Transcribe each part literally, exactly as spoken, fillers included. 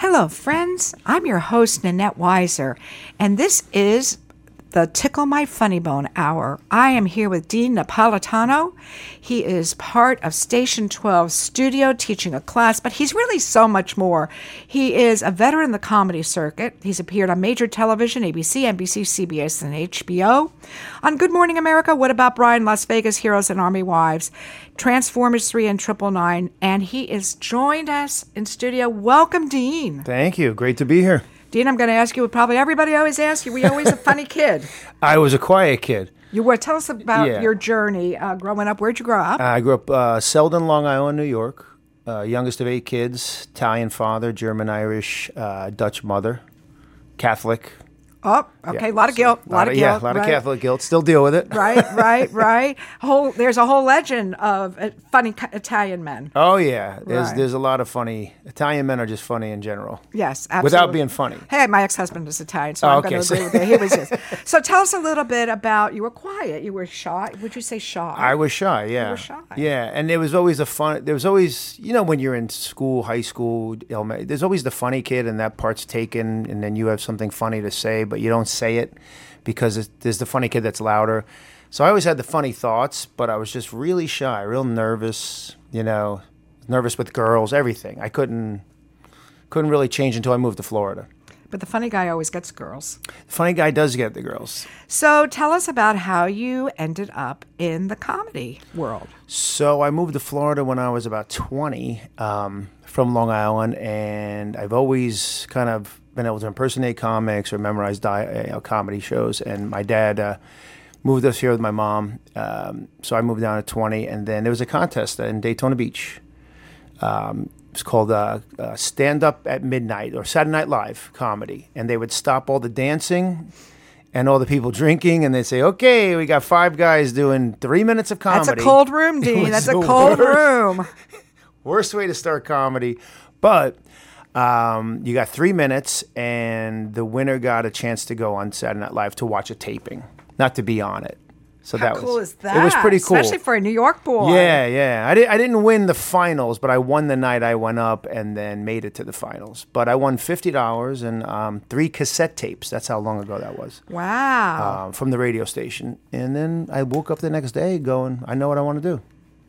Hello, friends. I'm your host, Nanette Weiser, and this is the Tickle My Funny Bone Hour. I am here with Dean Napolitano. He is part of Station twelve's studio teaching a class, but he's really so much more. He is a veteran in the comedy circuit. He's appeared on major television, A B C, N B C, C B S, and H B O. On Good Morning America, What About Brian, Las Vegas, Heroes and Army Wives, Transformers three and Triple Nine, and he is joined us in studio. Welcome, Dean. Thank you. Great to be here. Dean, I'm going to ask you what probably everybody always asks you. Were you always a funny kid? I was a quiet kid. You were. Tell us about Yeah. your journey uh, growing up. Where'd you grow up? I grew up uh, Selden, Long Island, New York. Uh, youngest of eight kids. Italian father, German, Irish, uh, Dutch mother, Catholic. Oh, okay. Yeah. A lot of guilt. A lot, of guilt. Yeah, a lot right. of Catholic guilt. Still deal with it. Right, right, right. Whole there's a whole legend of uh, funny ca- Italian men. Oh, yeah. There's Right. there's a lot of funny. Italian men are just funny in general. Yes, absolutely. Without being funny. Hey, my ex-husband is Italian, so Oh, I'm okay, going to so- agree with you. He was just. So tell us a little bit about. You were quiet. You were shy. Would you say shy? I was shy, yeah. were shy. Yeah, and there was always a fun, there was always, you know, when you're in school, high school, elementary, there's always the funny kid and that part's taken and then you have something funny to say, but you don't say it because it's, there's the funny kid that's louder. So I always had the funny thoughts, but I was just really shy, real nervous, you know, nervous with girls, everything. I couldn't, couldn't really change until I moved to Florida. But the funny guy always gets girls. The funny guy does get the girls. So tell us about how you ended up in the comedy world. So I moved to Florida when I was about twenty um, from Long Island, and I've always kind of been able to impersonate comics or memorize di- you know, comedy shows. And my dad uh, moved us here with my mom, um, so I moved down at twenty, and then there was a contest in Daytona Beach. Um, It's called uh, uh, Stand Up at Midnight or Saturday Night Live comedy. And they would stop all the dancing and all the people drinking, and they'd say, okay, we got five guys doing three minutes of comedy. That's a cold room, It Dean. was That's a the cold worst. room. Worst way to start comedy. But um, you got three minutes, and the winner got a chance to go on Saturday Night Live to watch a taping, not to be on it. So How that cool was, is that? It was pretty cool. Especially for a New York boy. Yeah, yeah. I, did, I didn't win the finals, but I won the night I went up and then made it to the finals. But I won fifty dollars and um, three cassette tapes. That's how long ago that was. Wow. Um, from the radio station. And then I woke up the next day going, I know what I want to do.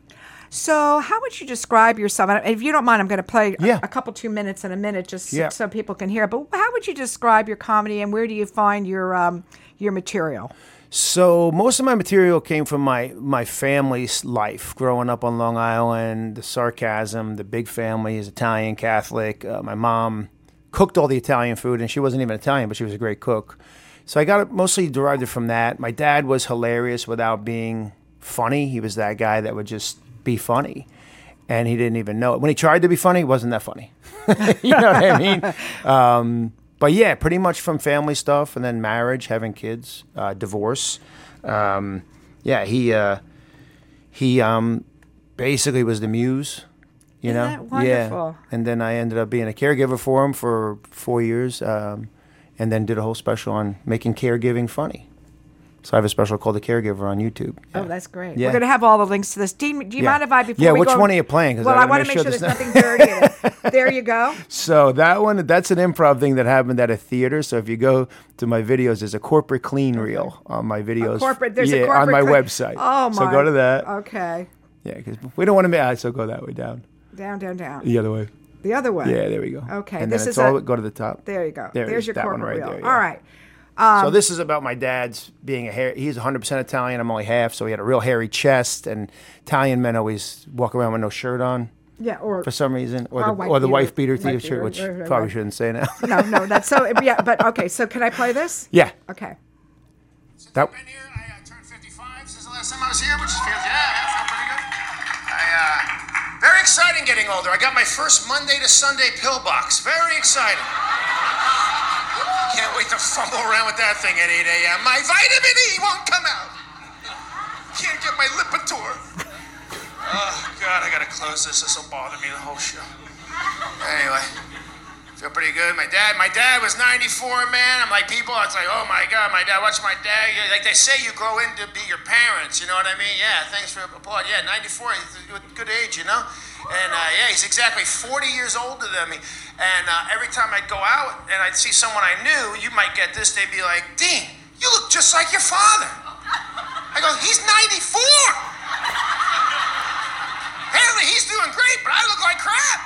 So how would you describe yourself? And if you don't mind, I'm going to play a- Yeah. a, couple two minutes in a minute just Yeah. so people can hear. But how would you describe your comedy, and where do you find your um, your material? So most of my material came from my, my family's life, growing up on Long Island, the sarcasm, the big family is Italian, Catholic. Uh, my mom cooked all the Italian food, and she wasn't even Italian, but she was a great cook. So I got it mostly derived it from that. My dad was hilarious without being funny. He was that guy that would just be funny, and he didn't even know it. When he tried to be funny, he wasn't that funny. You know what I mean? Um, But yeah, pretty much from family stuff, and then marriage, having kids, uh, divorce. Um, yeah, he uh, he um, basically was the muse, you Isn't know. that wonderful? Yeah, and then I ended up being a caregiver for him for four years, um, and then did a whole special on making caregiving funny. So I have a special called The Caregiver on YouTube. Oh, that's great. Yeah. We're going to have all the links to this. Dean, do you Yeah. mind if I, before Yeah, we which go, one are you playing? 'Cause Well, I I, gotta want to make make sure sure there's there's nothing dirty in it. There you go. So that one, that's an improv thing that happened at a theater. So if you go to my videos, there's a corporate clean reel on my videos. A corporate, there's yeah, a corporate on my clean- website. Oh, my. So go to that. Okay. Yeah, because we don't want to make. So go that way down. Down, down, down. The other way. The other way. Yeah, there we go. Okay, And this then it's is all a- go to the top. There you go. There it There's is, your that one corporate right reel. there, yeah. All right. Um, so this is about my dad's being a hair. He's one hundred percent Italian. I'm only half, so he had a real hairy chest. And Italian men always walk around with no shirt on Yeah, or for some reason, or Or the, white or the beater- wife beater white t-shirt, beater, which right, right, probably right. shouldn't say now. no, no, that's so. Yeah, but okay. So can I play this? Yeah. Okay. Since That- I've been here, I uh, turned fifty-five since the last time I was here, which feels, yeah, yeah, felt pretty good. I, uh, very exciting getting older. I got my first Monday to Sunday pill box. Very exciting. Can't wait to fumble around with that thing at eight a.m. My vitamin E won't come out. Can't get my Lipitor. Oh, God, I gotta close this. This will bother me the whole show. Anyway. Feel pretty good. My dad, my dad was ninety-four, man. I'm like, people, it's like, oh my God, my dad, watch my dad. Like they say, you grow in to be your parents, you know what I mean? Yeah, thanks for the applaud. Yeah, ninety-four, good age, you know? And uh, yeah, he's exactly forty years older than me. And uh, every time I'd go out and I'd see someone I knew, you might get this, they'd be like, Dean, you look just like your father. I go, he's ninety-four. Apparently he's doing great, but I look like crap.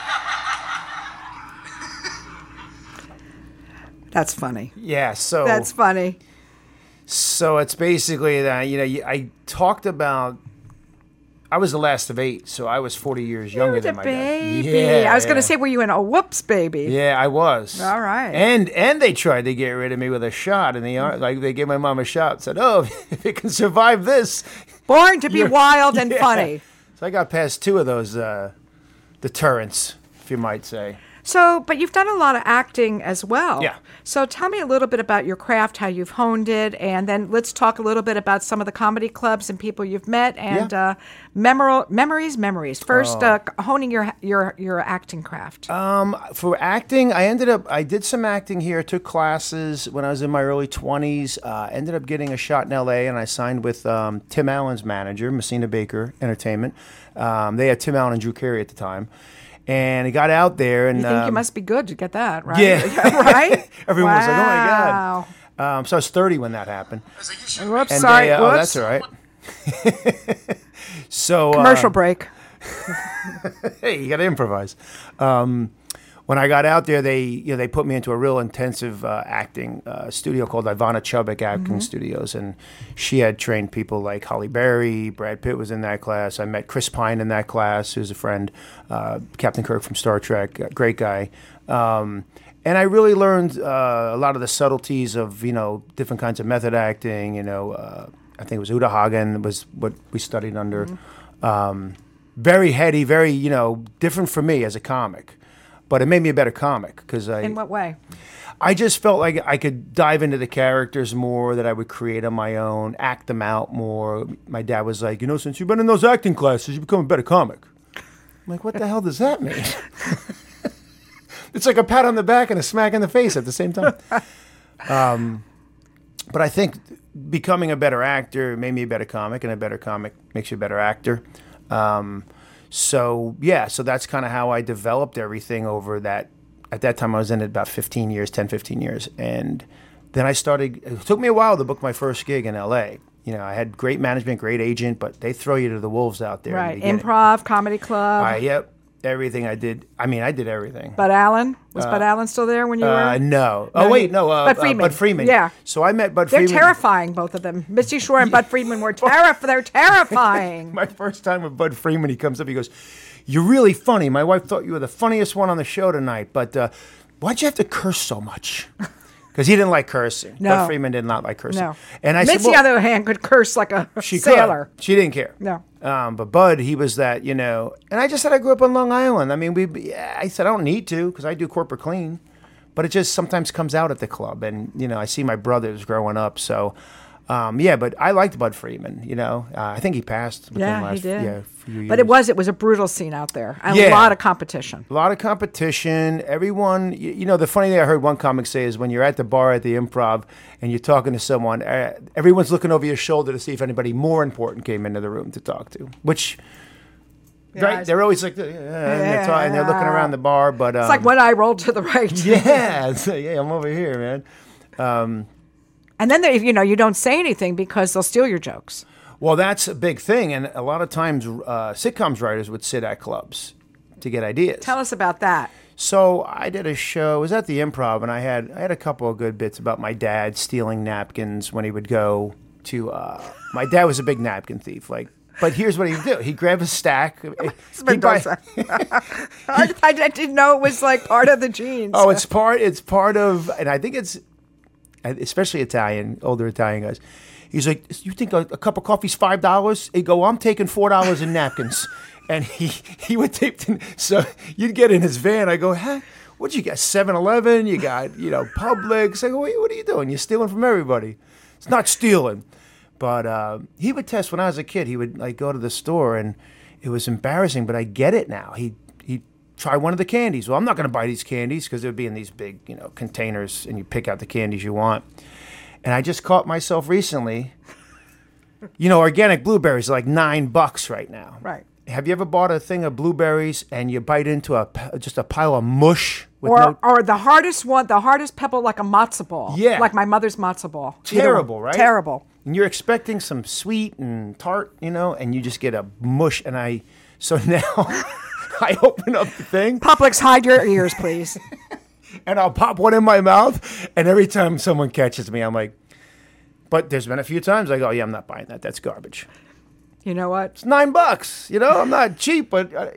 That's funny. Yeah, so That's funny. so it's basically that, you know, you- I talked about, I was the last of eight, so I was forty years You younger were than the my baby. dad. Yeah, I was going yeah. to say, were you in a whoops baby? Yeah, I was. All right. And and they tried to get rid of me with a shot in the arm. Like, they gave my mom a shot. Said, oh, if it can survive this. Born to be You're- wild and Yeah. funny. So I got past two of those uh, deterrents, if you might say. So, but you've done a lot of acting as well. Yeah. So tell me a little bit about your craft, how you've honed it, and then let's talk a little bit about some of the comedy clubs and people you've met and Yeah. uh, memor- memories, memories. First, uh, honing your your your acting craft. Um, for acting, I ended up, I did some acting here, took classes when I was in my early twenties, uh, ended up getting a shot in L A, and I signed with um, Tim Allen's manager, Messina Baker Entertainment. Um, they had Tim Allen and Drew Carey at the time. And I got out there, and you think you um, must be good to get that, right? Yeah. right? Everyone was like, "Oh my Wow. god!" Um, so I was thirty when that happened. I was like, you should Whoops, And sorry. they, uh, oh, Whoops. that's all right. so Commercial uh, break. hey, you got to improvise. Um, when I got out there, they you know they put me into a real intensive uh, acting uh, studio called Ivana Chubbuck Acting Studios, and she had trained people like Holly Berry, Brad Pitt was in that class. I met Chris Pine in that class, who's a friend, uh, Captain Kirk from Star Trek, uh, great guy. Um, and I really learned uh, a lot of the subtleties of you know different kinds of method acting. You know, uh, I think it was Uta Hagen was what we studied under. Um, very heady, very you know different for me as a comic. But it made me a better comic because I, In what way? I just felt like I could dive into the characters more, that I would create on my own, act them out more. My dad was like, you know, since you've been in those acting classes, you become a better comic. I'm like, what the hell does that mean? It's like a pat on the back and a smack in the face at the same time. Um, but I think becoming a better actor made me a better comic, and a better comic makes you a better actor. Um, So, yeah, so that's kind of how I developed everything over that. At that time, I was in it about fifteen years, ten, fifteen years. And then I started, it took me a while to book my first gig in L A. You know, I had great management, great agent, but they throw you to the wolves out there. in the Right. beginning. Improv, comedy club. I, yep, everything I did. I mean, I did everything. Bud Allen? Was Bud Allen still there when you Uh, were? no. No, Oh, wait, he- no. Uh, Bud uh, Friedman. Bud Freeman. Yeah. So I met Bud They're Freeman. terrifying, both of them. Misty Shore and Bud Friedman were terrif- They're terrifying. My first time with Bud Freeman, he comes up, he goes, you're really funny. My wife thought you were the funniest one on the show tonight, but uh, why'd you have to curse so much? Because he didn't like cursing. No. Bud Freeman did not like cursing. No. And I Mitzi, said, well, on the other hand, could curse like a she sailor. could. She didn't care. No. Um, but Bud, he was that, you know, and I just said I grew up on Long Island. I mean, we. Yeah, I said I don't need to because I do corporate clean, but it just sometimes comes out at the club, and you know, I see my brothers growing up, so. Um, yeah, but I liked Bud Freeman. You know, uh, I think he passed. Within Yeah, the last, he did. Yeah, few years. But it was it was a brutal scene out there. And Yeah. a lot of competition. A lot of competition. Everyone, you, you know, the funny thing I heard one comic say is when you're at the bar at the Improv and you're talking to someone, uh, everyone's looking over your shoulder to see if anybody more important came into the room to talk to. Which, Yeah, right? it's- They're always like, uh, and, they're ta- and they're looking around the bar. But um, It's like when I rolled to the right. yeah, it's like, yeah, I'm over here, man. Um, And then, they, you know, you don't say anything because they'll steal your jokes. well, that's a big thing, and a lot of times uh, sitcoms writers would sit at clubs to get ideas. Tell us about that. So I did a show. It was at the Improv, and I had I had a couple of good bits about my dad stealing napkins when he would go to. Uh, my dad was a big napkin thief. Like, but here's what he'd do: he'd grab a stack. he'd buy- I, I didn't know it was like part of the genes. oh, it's part. It's part of, and I think it's especially Italian, older Italian guys. He's like, you think a, a cup of coffee's five dollars? He'd go, I'm taking four dollars in napkins. And he, he would take, the, so you'd get in his van. I go, huh? What'd you get? seven eleven? You got, you know, Publix? I go, what, what are you doing? You're stealing from everybody. It's not stealing. But uh, he would test, when I was a kid, he would like go to the store and it was embarrassing, but I get it now. He he'd try one of the candies. Well, I'm not going to buy these candies because they would be in these big, you know, containers and you pick out the candies you want. And I just caught myself recently, you know, organic blueberries are like nine bucks right now. Right. have you ever bought a thing of blueberries and you bite into a p- just a pile of mush with Or, no or the hardest one, the hardest pebble, like a matzo ball. Yeah. Like my mother's matzo ball. Either terrible, one. right? Terrible. And you're expecting some sweet and tart, you know, and you just get a mush. And I, so now I open up the thing Publix, hide your ears, please. and I'll pop one in my mouth. And every time someone catches me, I'm like, but there's been a few times I go, yeah, I'm not buying that. That's garbage. You know what? It's nine bucks. You know, I'm not cheap, but uh,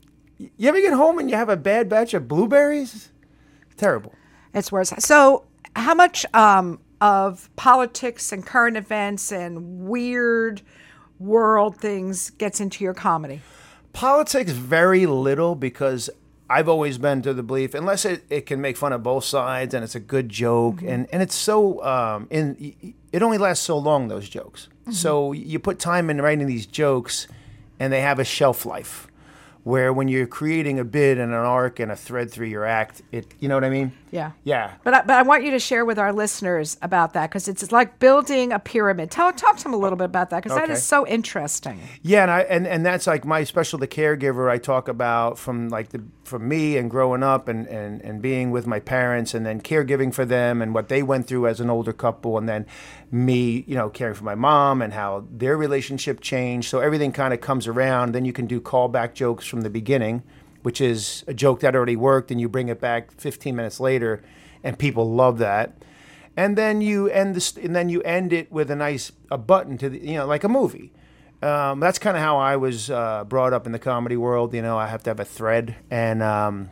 you ever get home and you have a bad batch of blueberries? Terrible. It's worse. So, how much um, of politics and current events and weird world things gets into your comedy? Politics, very little, because I've always been to the belief, unless it, it can make fun of both sides and it's a good joke, mm-hmm. and, and it's so, um, in, it only lasts so long, those jokes. Mm-hmm. So you put time in writing these jokes and they have a shelf life. Where when you're creating a bit and an arc and a thread through your act, it, you know what I mean? Yeah. Yeah. But I, but I want you to share with our listeners about that, because it's like building a pyramid. Tell, talk to them a little bit about that, because Okay. that is so interesting. Yeah, and I and, and that's like my special, the caregiver I talk about from like the from me and growing up and, and, and being with my parents, and then caregiving for them and what they went through as an older couple, and then me, you know, caring for my mom and how their relationship changed. So everything kind of comes around. Then you can do callback jokes from the beginning, which is a joke that already worked, and you bring it back fifteen minutes later, and people love that. And then you end this, and then you end it with a nice a button to the, you know, like a movie. Um, that's kind of how I was uh, brought up in the comedy world. You know, I have to have a thread, and um,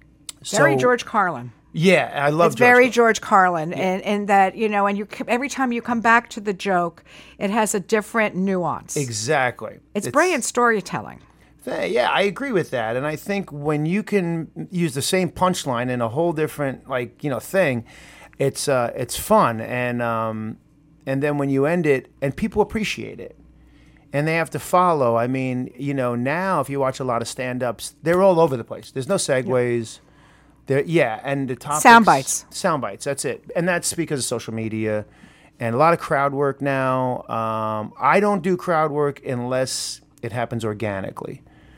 Very so, George Carlin. Yeah, I love. It's George very Carlin. George Carlin, and, and that, you know, and you every time you come back to the joke, it has a different nuance. Exactly. It's, it's brilliant storytelling. Yeah, I agree with that. And I think when you can use the same punchline in a whole different, like, you know, thing, it's uh, it's fun. And um, and then when you end it, and people appreciate it, and they have to follow. I mean, you know, now if you watch a lot of stand-ups, they're all over the place. There's no segues. Yeah. There, yeah, and the topics. Sound bites. Sound bites, that's it. And that's because of social media and a lot of crowd work now. Um, I don't do crowd work unless it happens organically.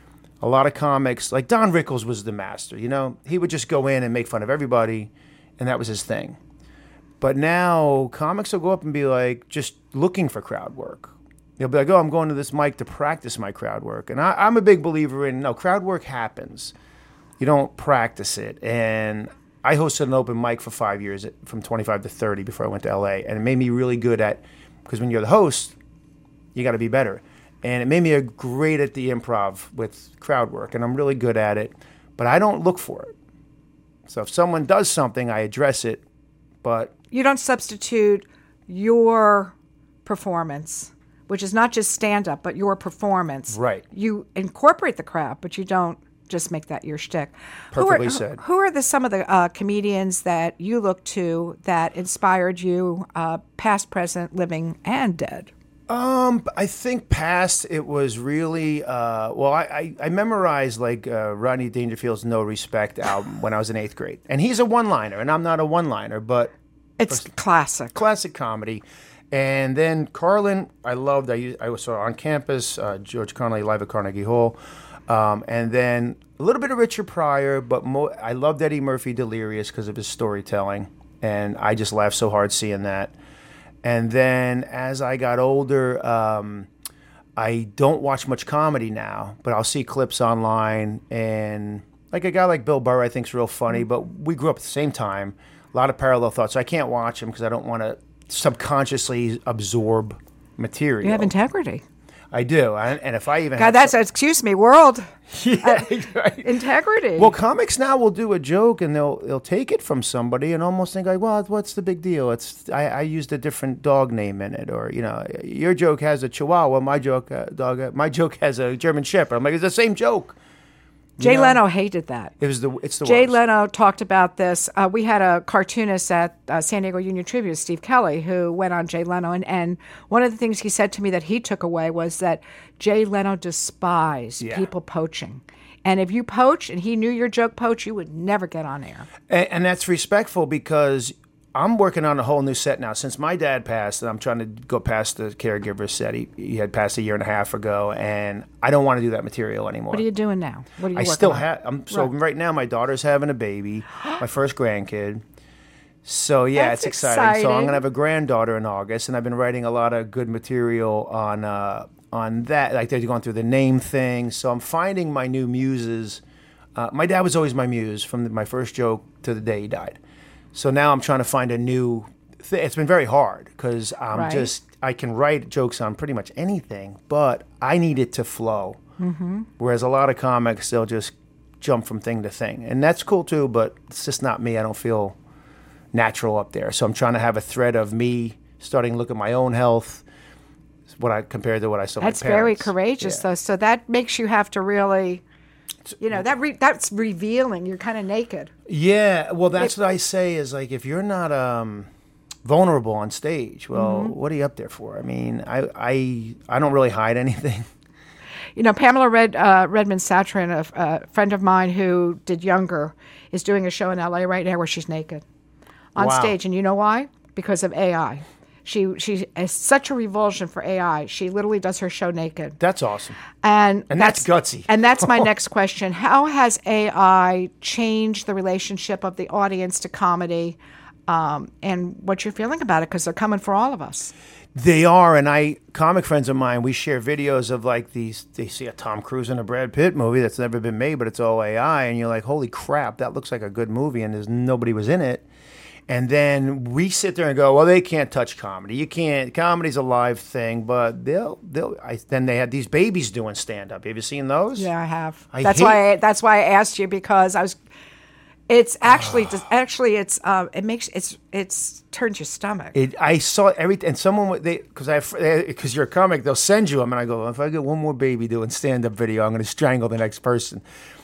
A lot of comics, like Don Rickles was the master, you know? He would just go in and make fun of everybody, and that was his thing. But now comics will go up and be like, just looking for crowd work. They'll be like, oh, I'm going to this mic to practice my crowd work. And I, I'm a big believer in, no, crowd work happens. You don't practice it. And I hosted an open mic for five years, from twenty-five to thirty, before I went to L A. And it made me really good at, because when you're the host, you got to be better. And it made me a great at the improv with crowd work. And I'm really good at it. But I don't look for it. So if someone does something, I address it. But you don't substitute your performance, which is not just stand-up, but your performance. Right. You incorporate the crowd, but you don't just make that your shtick. Perfectly who are, said. Who are the some of the uh, comedians that you look to that inspired you, uh, past, present, living, and dead? Um, I think past it was really uh, well. I, I, I memorized like uh, Rodney Dangerfield's "No Respect" album when I was in eighth grade, and he's a one-liner, and I'm not a one-liner, but it's classic, classic comedy. And then Carlin, I loved. I I saw On Campus, uh, George Connolly live at Carnegie Hall. Um, and then a little bit of Richard Pryor, but mo- I loved Eddie Murphy Delirious because of his storytelling, and I just laughed so hard seeing that. And then as I got older, um, I don't watch much comedy now, but I'll see clips online, and like a guy like Bill Burr, I think is real funny, but we grew up at the same time. A lot of parallel thoughts, so I can't watch him because I don't want to subconsciously absorb material. You have integrity. I do, and, and if I even God, have that's some, excuse me, world. yeah, uh, right. Integrity. Well, comics now will do a joke and they'll they'll take it from somebody and almost think like, well, what's the big deal? It's I, I used a different dog name in it, or you know, your joke has a Chihuahua, my joke uh, dog, uh, my joke has a German Shepherd. I'm like, it's the same joke. Jay You know? Leno hated that. It was the it's the Jay worst. Leno talked about this. Uh, we had a cartoonist at uh, San Diego Union Tribune, Steve Kelly, who went on Jay Leno, and, and one of the things he said to me that he took away was that Jay Leno despised Yeah. people poaching. And if you poach and he knew your joke poach, you would never get on air. And, and that's respectful because I'm working on a whole new set now. Since my dad passed, and I'm trying to go past the caregiver set. He, he had passed a year and a half ago, and I don't want to do that material anymore. What are you doing now? What are you I working still on? have. I'm so Right. right now. My daughter's having a baby, my first grandkid. So yeah, That's it's exciting. So I'm exciting. gonna have a granddaughter in August, and I've been writing a lot of good material on uh, on that. Like they're going through the name thing. So I'm finding my new muses. Uh, my dad was always my muse from the, my first joke to the day he died. So now I'm trying to find a new thing. It's been very hard because I'm Right. just I can write jokes on pretty much anything, but I need it to flow. Mm-hmm. Whereas a lot of comics, they'll just jump from thing to thing, and that's cool too. But it's just not me. I don't feel natural up there. So I'm trying to have a thread of me starting to look at my own health, what I compared to what I saw. That's my very parents. courageous, Yeah. though. So that makes you have to really, you know, that re- that's revealing. You're kind of naked. Yeah, well, that's what I say is like if you're not um, vulnerable on stage, well, Mm-hmm. what are you up there for? I mean, I I I don't really hide anything. You know, Pamela Red, uh, Redmond Satrin, a, a friend of mine who did Younger, is doing a show in L A right now where she's naked on Wow. stage. And you know why? Because of A I. She she is such a revulsion for A I. She literally does her show naked. That's awesome. And, And that's gutsy. And that's my next question. How has A I changed the relationship of the audience to comedy, um, and what you're feeling about it? Because they're coming for all of us. They are, and I comic friends of mine, we share videos of like these. They see a Tom Cruise and a Brad Pitt movie that's never been made, but it's all A I, and you're like, holy crap, that looks like a good movie, and there's nobody was in it. And then we sit there and go, well, they can't touch comedy. You can't. Comedy's a live thing, but they'll they'll. I, then they had these babies doing stand up. Have you seen those? Yeah, I have. I that's hate- why. I, that's why I asked you, because I was. It's actually just actually it's uh it makes it's it's turns your stomach. It, I saw everything, and someone would- they because I because you're a comic, they'll send you them, and I go, if I get one more baby doing stand up video, I'm going to strangle the next person.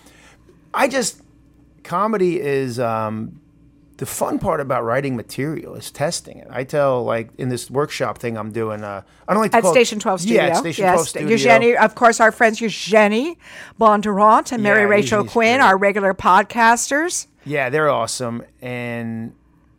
I just comedy is um, the fun part about writing material is testing it. I tell like in this workshop thing I'm doing. Uh, I don't like to At call it- Station twelve Studio. Yeah, at Station yes. twelve Studio. Eugenie, of course, our friends Eugenie Bondurant and Mary Yeah, Rachel Eugenie's Quinn, great. our regular podcasters. Yeah, they're awesome. And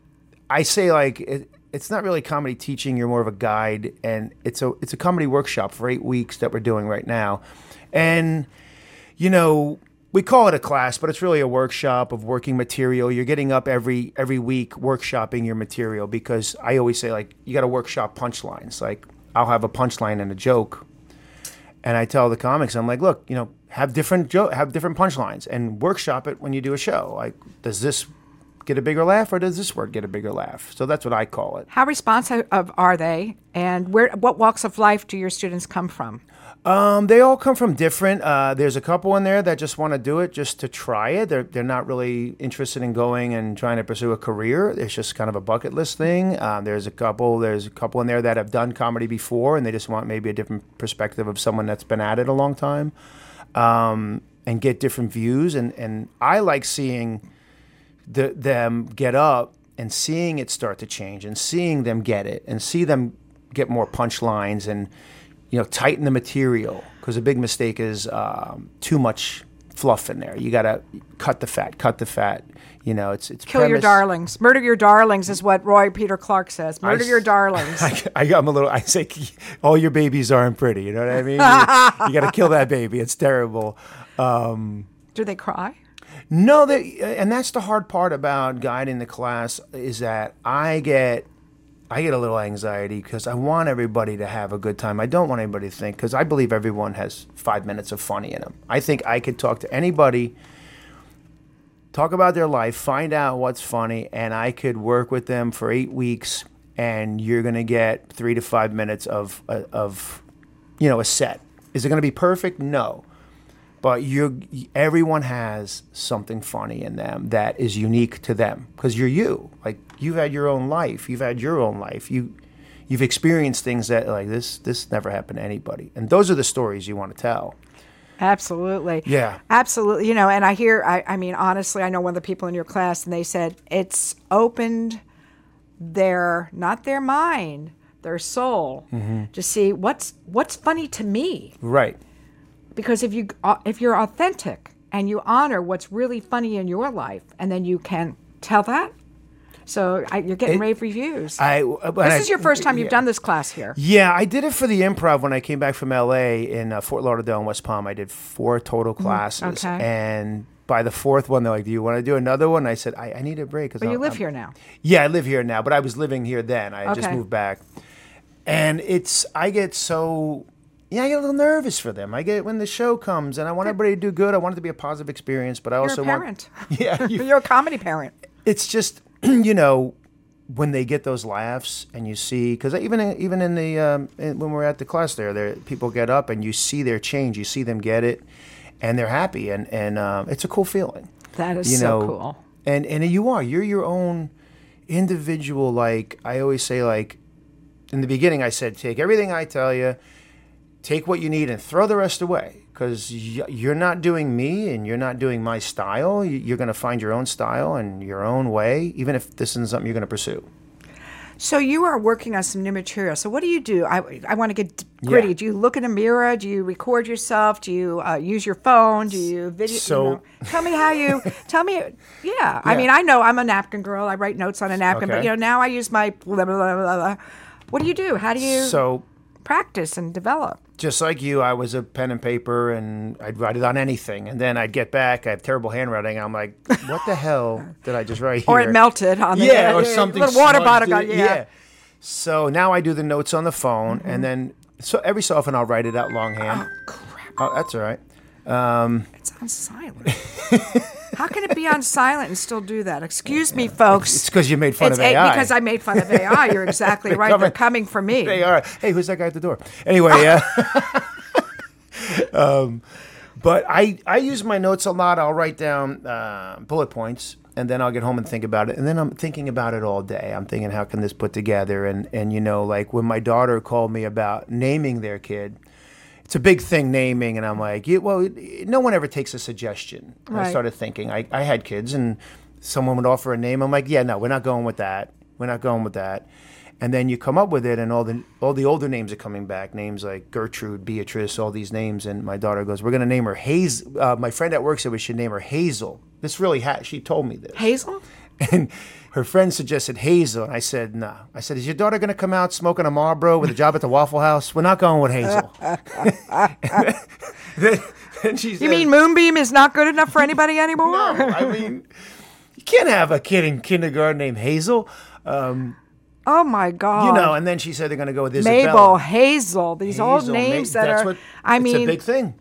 I say like it, it's not really comedy teaching. You're more of a guide, and it's a it's a comedy workshop for eight weeks that we're doing right now. And you know, we call it a class, but it's really a workshop of working material. You're getting up every every week workshopping your material, because I always say like you got to workshop punchlines. Like I'll have a punchline and a joke, and I tell the comics, I'm like, look, you know, have different jo- have different punchlines and workshop it when you do a show. Like, does this get a bigger laugh, or does this word get a bigger laugh? So that's what I call it. How responsive are they, and where what walks of life do your students come from? Um, they all come from different. Uh, there's a couple in there that just want to do it just to try it. They're they're not really interested in going and trying to pursue a career. It's just kind of a bucket list thing. Um, there's a couple. There's a couple in there that have done comedy before, and they just want maybe a different perspective of someone that's been at it a long time, um, and get different views. And and I like seeing the, them get up and seeing it start to change, and seeing them get it, and see them get more punchlines, and you know, tighten the material, because a big mistake is um, too much fluff in there. You got to cut the fat, cut the fat. You know, it's it's Kill your premise. darlings. Murder your darlings is what Roy Peter Clark says. Murder I- your darlings. I, I got 'em a little. I say, all your babies aren't pretty. You know what I mean? You, you got to kill that baby. It's terrible. Um, Do they cry? no, they, and that's the hard part about guiding the class is that I get. I get a little anxiety because I want everybody to have a good time. I don't want anybody to think, because I believe everyone has five minutes of funny in them. I think I could talk to anybody, talk about their life, find out what's funny, and I could work with them for eight weeks, and you're going to get three to five minutes of, of, you know, a set. Is it going to be perfect? No. But you, everyone has something funny in them that is unique to them, because you're you. Like, you've had your own life. You've had your own life. You, you've experienced things that like this. This never happened to anybody, and those are the stories you want to tell. Absolutely. Yeah. Absolutely. You know, and I hear, I, I mean, honestly, I know one of the people in your class, and they said it's opened their, not their mind, their soul, Mm-hmm. to see what's what's funny to me. Right. Because if you uh, if you're authentic and you honor what's really funny in your life, and then you can tell that, So I, you're getting It- rave reviews. I, when this I- is your first time you've yeah. done this class here. Yeah, I did it for the improv when I came back from L A in uh, Fort Lauderdale and West Palm. I did four total classes. okay. And by the fourth one, they're like, do you want to do another one? I said, I, I need a break. Cause But you I'm- live I'm- here now. Yeah, I live here now, but I was living here then. I had just Okay. moved back. And it's, I get so, yeah, I get a little nervous for them. I get, when the show comes and I want everybody to do good, I want it to be a positive experience, but I You're also a want. parent. Yeah. you- You're a comedy parent. it's just, you know, when they get those laughs and you see, because even in, even in the um, in, when we're at the class there, there people get up and you see their change, you see them get it, and they're happy, and and um, it's a cool feeling. That is You so know, cool. And and you are you're your own individual. Like I always say, like in the beginning, I said, take everything I tell you, take what you need, and throw the rest away. Because you're not doing me and you're not doing my style. You're going to find your own style and your own way, even if this isn't something you're going to pursue. So you are working on some new material. So what do you do? I, I want to get gritty. Yeah. Do you look in a mirror? Do you record yourself? Do you uh, use your phone? Do you video? So- you know? Tell me how you. Tell me. Yeah. I Yeah. mean, I know I'm a napkin girl. I write notes on a napkin, but Okay. you know now I use my blah blah blah blah. blah. What do you do? How do you So practice and develop? just like you, I was a pen and paper, and I'd write it on anything. And then I'd get back. I have terrible handwriting. I'm like, what the hell did I just write here? Or it melted on the Yeah, or something. Little water smudged bottle it. got yeah. So now I do the notes on the phone, Mm-hmm. and then so every so often I'll write it out longhand. Oh crap! Oh, that's all right. Um, It's on silent. How can it be on silent and still do that? Excuse me, folks. It's because you made fun It's of a- A I. because I made fun of A I. You're exactly right. coming- They're coming for me. They are. Hey, who's that guy at the door? Anyway, uh, um, but I I use my notes a lot. I'll write down uh, bullet points, and then I'll get home and think about it. And then I'm thinking about it all day. I'm thinking, how can this put together? And and you know, like when my daughter called me about naming their kid. It's a big thing, naming, and I'm like, yeah, well, no one ever takes a suggestion. And I Right. started thinking, I, I had kids, and someone would offer a name. I'm like, yeah, no, we're not going with that. We're not going with that. And then you come up with it, and all the all the older names are coming back. Names like Gertrude, Beatrice, all these names. And my daughter goes, we're going to name her Hazel. Uh, my friend at work said we should name her Hazel. This really, ha- she told me this. Hazel? And her friend suggested Hazel, and I said, no. I said, is your daughter going to come out smoking a Marlboro with a job at the Waffle House? We're not going with Hazel. and then, then she said, You mean Moonbeam is not good enough for anybody anymore? no, I mean, you can't have a kid in kindergarten named Hazel. Um, Oh my God! you know, and then she said they're going to go with Isabella. Mabel, Hazel, these old Hazel, names Ma- that that's are. What, I it's mean, a big thing.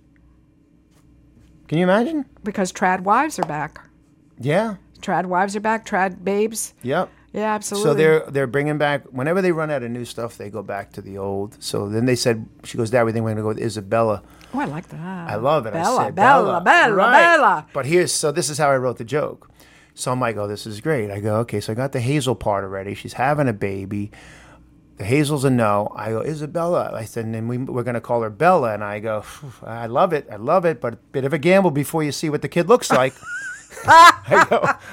Can you imagine? because trad wives are back. Yeah. Trad wives are back. Trad babes. Yep. Yeah, absolutely. So they're they're bringing back whenever they run out of new stuff, they go back to the old. So then they said, she goes, Dad, we think we're going to go with Isabella. Oh, I like that. I love it. Bella, I said, Bella, Bella, Right. Bella. But here's, so this is how I wrote the joke. So I'm like, oh, this is great. I go, okay, so I got the Hazel part already. She's having a baby. The Hazel's a no. I go, Isabella. I said, and then we, we're going to call her Bella. And I go, I love it. I love it, but a bit of a gamble before you see what the kid looks like. I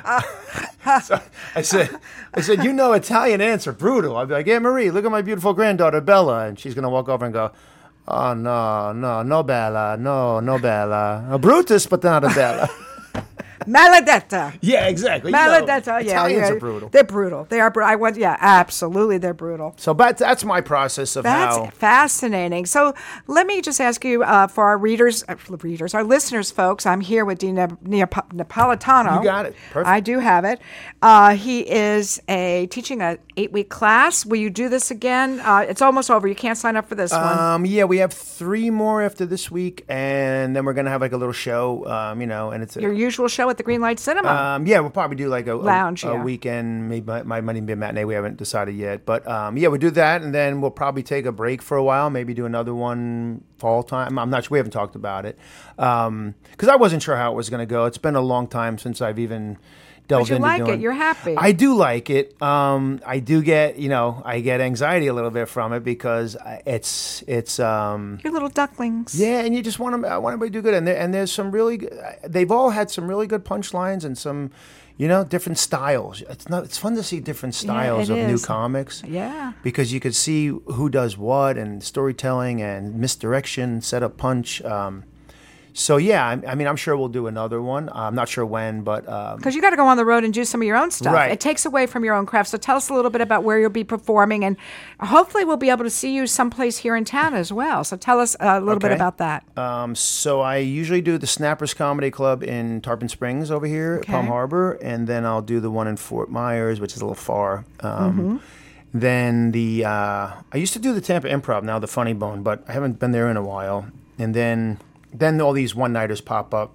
go, so I said, I said, you know, Italian aunts are brutal. I'd be like, Aunt Marie, look at my beautiful granddaughter, Bella. And she's going to walk over and go, oh, no, no, no Bella, no, no Bella. A Brutus, but not a Bella. Maledetta. Yeah, exactly. You know, Maledetta. Yeah, Italians yeah. are brutal. They're brutal. They are. Br- I want. Yeah, absolutely. They're brutal. So, but that's my process of That's how. fascinating. So let me just ask you, uh, for our readers, uh, readers, our listeners, folks. I'm here with Dean Nap- Neap- Napolitano. You got it. Perfect. I do have it. Uh, he is a teaching a eight week class. Will you do this again? Uh, it's almost over. You can't sign up for this one. Um, yeah, we have three more after this week, and then we're gonna have like a little show. Um, you know, and it's a, Your usual show at the Greenlight Cinema. Um, yeah, we'll probably do like a, a- Lounge, a, yeah. weekend, maybe might, might might even be a matinee. We haven't decided yet, but um, yeah, we'll do that, and then we'll probably take a break for a while. Maybe do another one fall time. I'm not sure. We haven't talked about it because I wasn't sure how it was going to go. It's been a long time since I've even delved you into like it. doing. You're happy. I do like it. Um, I do get, you know, I get anxiety a little bit from it because I- it's it's. Um, Your little ducklings. yeah, and you just want them. I want everybody to do good, and there, and there's some really. good- They've all had some really good punchlines and some, you know, different styles. It's not. It's fun to see different styles it of new is. comics. Yeah. Because you could see who does what and storytelling and misdirection, setup, punch. Um, So yeah, I, I mean, I'm sure we'll do another one. I'm not sure when, but um, Because you got to go on the road and do some of your own stuff. Right. It takes away from your own craft. So tell us a little bit about where you'll be performing, and hopefully we'll be able to see you someplace here in town as well. So tell us a little bit Okay. about that. Um, so I usually do the Snappers Comedy Club in Tarpon Springs over here Okay. at Palm Harbor, and then I'll do the one in Fort Myers, which is a little far. Um, Mm-hmm. Then the uh, I used to do the Tampa Improv, now the Funny Bone, but I haven't been there in a while. And then then all these one nighters pop up.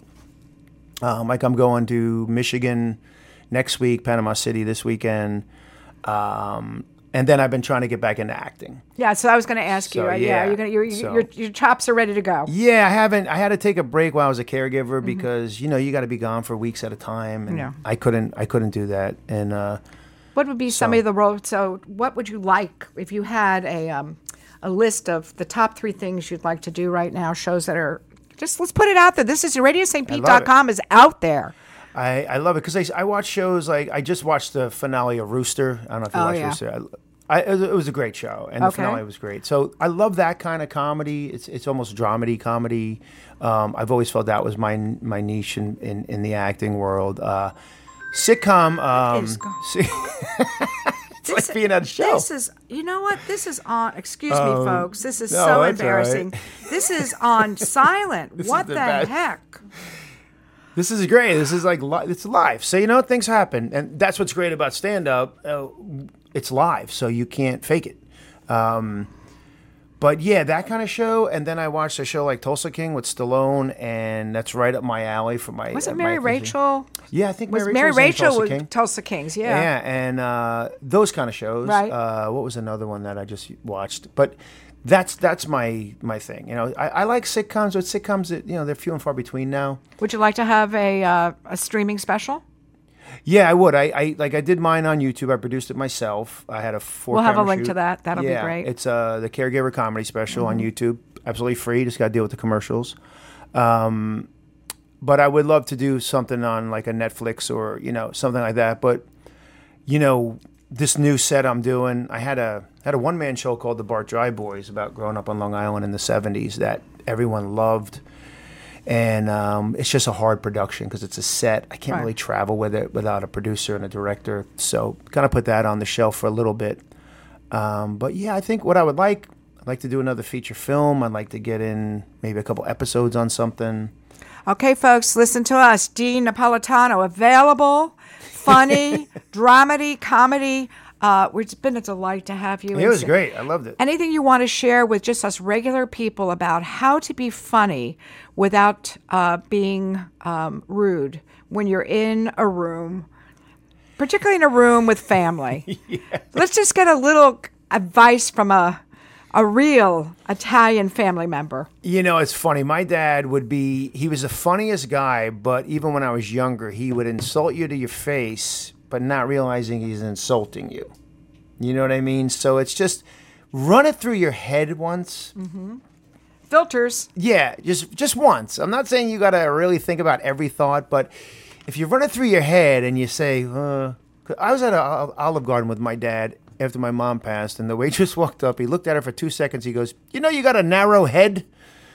Um, like I'm going to Michigan next week, Panama City this weekend. Um, and then I've been trying to get back into acting. Yeah, so I was going to ask you. So, Right? Yeah, yeah. you're gonna, you're, So- your your chops are ready to go. Yeah, I haven't. I had to take a break while I was a caregiver Mm-hmm. because you know you got to be gone for weeks at a time, and Yeah. I couldn't. I couldn't do that. And uh, What would be some So- of the roles? So, what would you like if you had a um, a list of the top three things you'd like to do right now? Shows that are just let's put it out there. This is radio st pete dot com is out there. I, I love it because I, I watch shows like I just watched the finale of Rooster. I don't know if you Oh, watched yeah. Rooster. I, I, it was- it was a great show, and the Okay. finale was great. So I love that kind of comedy. It's it's almost dramedy comedy. Um, I've always felt that was my my niche in, in, in the acting world. Uh, sitcom. Um, is go- see- it's like being at a show. This is, you know what? This is on. Excuse me, Oh, folks. This is no, so that's all right. embarrassing. This is on silent. This is What the the, best. heck? This is great. This is like li- it's live. So you know things happen, and that's what's great about stand up. Uh, it's live, so you can't fake it. Um, but yeah, that kind of show. And then I watched a show like Tulsa King with Stallone, and that's right up my alley for my. Was uh, it my Mary thinking. Rachel? Yeah, I think Was Mary, Mary Rachel Rachel was in with Tulsa King. Tulsa Kings? Yeah. Yeah, and uh, those kind of shows. Right. Uh, what was another one that I just watched? But that's that's my my thing. You know, I, I like sitcoms, but sitcoms that you know they're few and far between now. Would you like to have a uh, a streaming special? Yeah, I would. I, I like I did mine on YouTube. I produced it myself. I had a four. We'll have a camera link shoot. to that. That'll be Yeah, great. It's uh the Caregiver Comedy Special on YouTube. Absolutely free. Just got to deal with the commercials. Um, but I would love to do something on like a Netflix or you know something like that. But you know this new set I'm doing. I had a had a one man show called The Bart Dry Boys about growing up on Long Island in the seventies that everyone loved. And um, it's just a hard production because it's a set. I can't Right. really travel with it without a producer and a director. So kind of put that on the shelf for a little bit. Um, but yeah, I think what I would like, I'd like to do another feature film. I'd like to get in maybe a couple episodes on something. Okay, folks, listen to us. Dean Napolitano, available, funny, dramedy, comedy. Uh, it's been a delight to have you. It was And- great. I loved it. Anything you want to share with just us regular people about how to be funny without uh, being um, rude when you're in a room, particularly in a room with family? Let's just get a little advice from a a real Italian family member. You know, it's funny. My dad would be, he was the funniest guy, but even when I was younger, he would insult you to your face, but not realizing he's insulting you. You know what I mean? So it's just run it through your head once. Filters. Yeah, just just once. I'm not saying you got to really think about every thought, but if you run it through your head and you say, uh, I was at an Olive Garden with my dad after my mom passed, and the waitress walked up. He looked at her for two seconds. He goes, you know, you got a narrow head?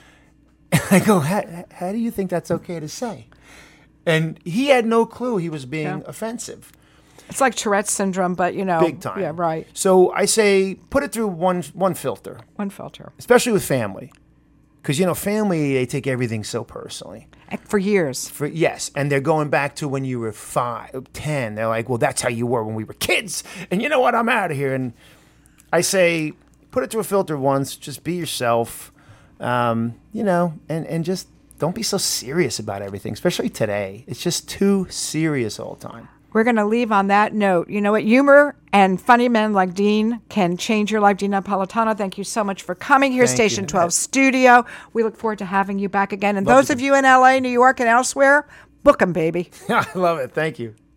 And I go, how, how do you think that's okay to say? And he had no clue he was being Yeah. offensive. It's like Tourette's syndrome, but you know. Big time. Yeah, right. So I say, put it through one one filter, One filter. especially with family. Because, you know, family, they take everything so personally. For years. For, yes, and they're going back to when you were five, ten. They're like, well, that's how you were when we were kids. And you know what? I'm out of here. And I say, put it through a filter once. Just be yourself, um, you know, and, and just don't be so serious about everything, especially today. It's just too serious all the time. We're going to leave on that note. You know what? Humor and funny men like Dean can change your life. Dean Napolitano, thank you so much for coming here, Thank Station you. twelve Studio. We look forward to having you back again. And Love those to of be- you in L A, New York, and elsewhere, book them, baby. I love it. Thank you.